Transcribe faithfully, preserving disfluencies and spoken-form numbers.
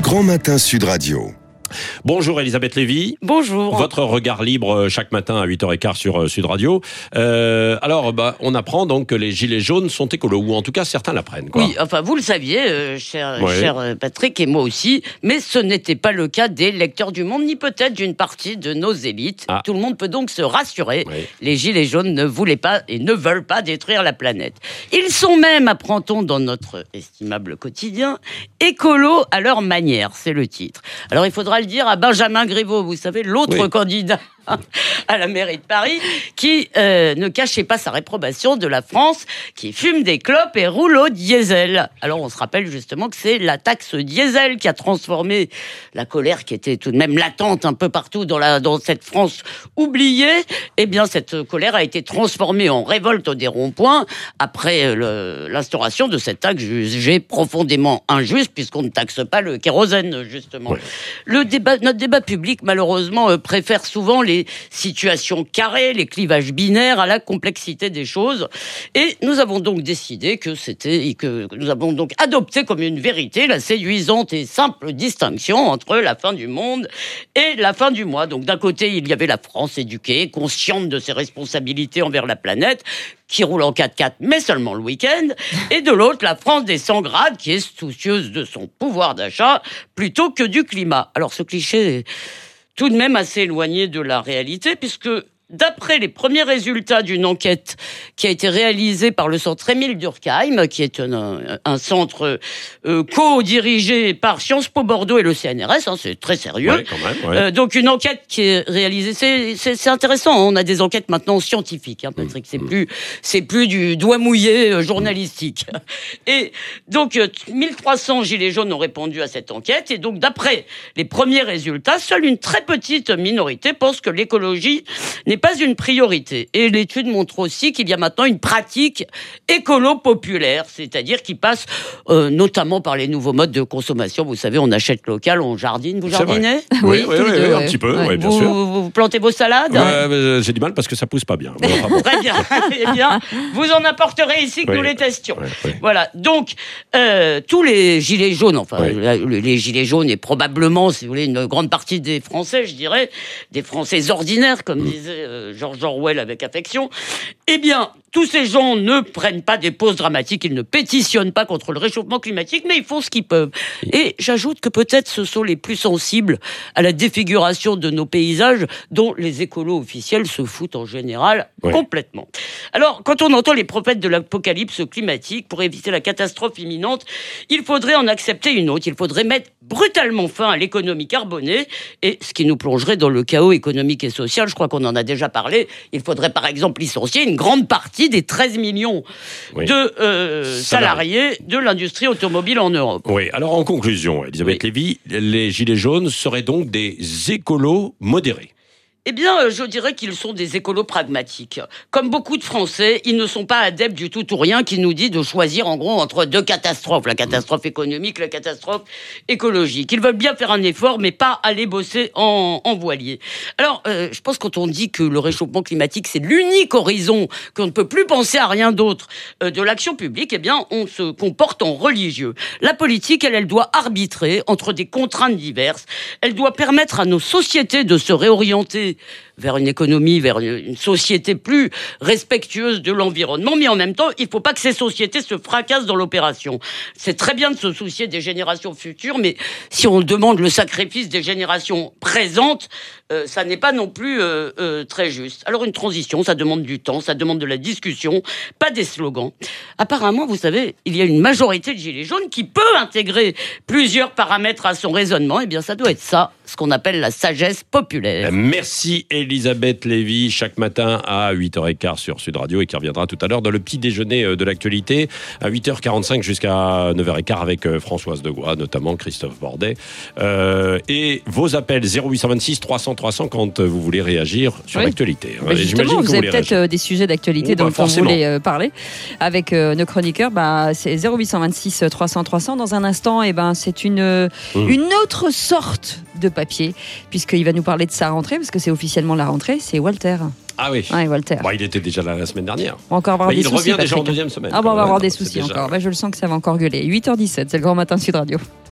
Grand Matin Sud Radio. Bonjour Elisabeth Lévy. Bonjour. Votre regard libre chaque matin à huit heures quinze sur Sud Radio. Euh, alors, bah, on apprend donc que les gilets jaunes sont écolos, ou en tout cas certains l'apprennent. Quoi. Oui, enfin vous le saviez, euh, cher, ouais. cher Patrick, et moi aussi, mais ce n'était pas le cas des lecteurs du Monde, ni peut-être d'une partie de nos élites. Ah. Tout le monde peut donc se rassurer. Oui. Les gilets jaunes ne voulaient pas et ne veulent pas détruire la planète. Ils sont même, apprend-on dans notre estimable quotidien, écolos à leur manière, c'est le titre. Alors il faudra le dire à Benjamin Griveaux, vous savez, l'autre oui. candidat à la mairie de Paris, qui euh, ne cachait pas sa réprobation de la France, qui fume des clopes et roule au diesel. Alors on se rappelle justement que c'est la taxe diesel qui a transformé la colère qui était tout de même latente un peu partout dans, la, dans cette France oubliée. Eh bien cette colère a été transformée en révolte des ronds-points après le, l'instauration de cette taxe jugée profondément injuste, puisqu'on ne taxe pas le kérosène justement. Ouais. Le débat, notre débat public malheureusement euh, préfère souvent les situations carrées, les clivages binaires à la complexité des choses. Et nous avons donc décidé que c'était, que nous avons donc adopté comme une vérité la séduisante et simple distinction entre la fin du monde et la fin du mois. Donc d'un côté, il y avait la France éduquée, consciente de ses responsabilités envers la planète, qui roule en quatre-quatre, mais seulement le week-end, et de l'autre, la France des cent grades, qui est soucieuse de son pouvoir d'achat plutôt que du climat. Alors ce cliché est tout de même assez éloigné de la réalité, puisque d'après les premiers résultats d'une enquête qui a été réalisée par le centre Émile Durkheim, qui est un, un centre euh, co-dirigé par Sciences Po Bordeaux et le C N R S, hein, c'est très sérieux. Ouais, quand même, ouais. euh, donc une enquête qui est réalisée, c'est, c'est, c'est intéressant. On a des enquêtes maintenant scientifiques, hein, Patrick. C'est plus, c'est plus du doigt mouillé euh, journalistique. Et donc euh, mille trois cents gilets jaunes ont répondu à cette enquête. Et donc d'après les premiers résultats, seule une très petite minorité pense que l'écologie n'est pas une priorité. Et l'étude montre aussi qu'il y a maintenant une pratique écolo-populaire, c'est-à-dire qui passe euh, notamment par les nouveaux modes de consommation. Vous savez, on achète local, on jardine. Vous jardinez ? Oui, oui, oui, oui, oui, un petit peu, oui, bien vous, sûr. Vous, vous plantez vos salades ? Ouais, j'ai du mal parce que ça pousse pas bien. Bon, enfin, bon. Très bien. Eh bien, vous en apporterez ici que oui, nous les testions. Oui, oui. Voilà. Donc, euh, tous les gilets jaunes, enfin, oui. les gilets jaunes et probablement, si vous voulez, une grande partie des Français, je dirais, des Français ordinaires, comme mmh. disait George Orwell avec affection, eh bien, tous ces gens ne prennent pas des pauses dramatiques, ils ne pétitionnent pas contre le réchauffement climatique, mais ils font ce qu'ils peuvent. Et j'ajoute que peut-être ce sont les plus sensibles à la défiguration de nos paysages, dont les écolos officiels se foutent en général ouais. complètement. Alors, quand on entend les prophètes de l'apocalypse climatique, pour éviter la catastrophe imminente, il faudrait en accepter une autre. Il faudrait mettre brutalement fin à l'économie carbonée, et ce qui nous plongerait dans le chaos économique et social. Je crois qu'on en a déjà parlé. Il faudrait par exemple licencier une grande partie des treize millions oui. de euh, salariés de l'industrie automobile en Europe. Oui, alors en conclusion, Elisabeth oui. Lévy, les gilets jaunes seraient donc des écolos modérés. Eh bien, je dirais qu'ils sont des écolos pragmatiques. Comme beaucoup de Français, ils ne sont pas adeptes du tout ou rien qui nous dit de choisir en gros entre deux catastrophes, la catastrophe économique, la catastrophe écologique. Ils veulent bien faire un effort, mais pas aller bosser en, en voilier. Alors, euh, je pense que quand on dit que le réchauffement climatique, c'est l'unique horizon, qu'on ne peut plus penser à rien d'autre euh, de l'action publique, eh bien, on se comporte en religieux. La politique, elle, elle doit arbitrer entre des contraintes diverses. Elle doit permettre à nos sociétés de se réorienter vers une économie, vers une société plus respectueuse de l'environnement, mais en même temps, il ne faut pas que ces sociétés se fracassent dans l'opération. C'est très bien de se soucier des générations futures, mais si on demande le sacrifice des générations présentes, euh, ça n'est pas non plus euh, euh, très juste. Alors une transition, ça demande du temps, ça demande de la discussion, pas des slogans. Apparemment, vous savez, il y a une majorité de gilets jaunes qui peut intégrer plusieurs paramètres à son raisonnement. Eh bien, ça doit être ça, ce qu'on appelle la sagesse populaire. Merci Elisabeth Lévy, chaque matin à huit heures quinze sur Sud Radio et qui reviendra tout à l'heure dans le petit déjeuner de l'actualité à huit heures quarante-cinq jusqu'à neuf heures quinze avec Françoise Degois, notamment Christophe Bordet. Euh, et vos appels zéro huit cent vingt-six trois cents trois cents quand vous voulez réagir sur oui. l'actualité. Bah justement, vous, vous avez peut-être réagir. des sujets d'actualité dont vous voulez euh, parler avec euh, nos chroniqueurs. Bah, c'est zéro huit cent vingt-six trois cents trois cents. Dans un instant, eh ben, c'est une, mmh. une autre sorte de papier, puisqu'il va nous parler de sa rentrée, parce que c'est officiellement la rentrée, c'est Walter. Ah oui. Ouais, Walter. Bon, il était déjà là la semaine dernière. On va encore avoir bah, des il soucis. Il revient déjà Patrick. en deuxième semaine. Ah bon, on va avoir non, des soucis déjà... encore. Bah, je le sens que ça va encore gueuler. huit heures dix-sept, c'est le Grand Matin Sud Radio.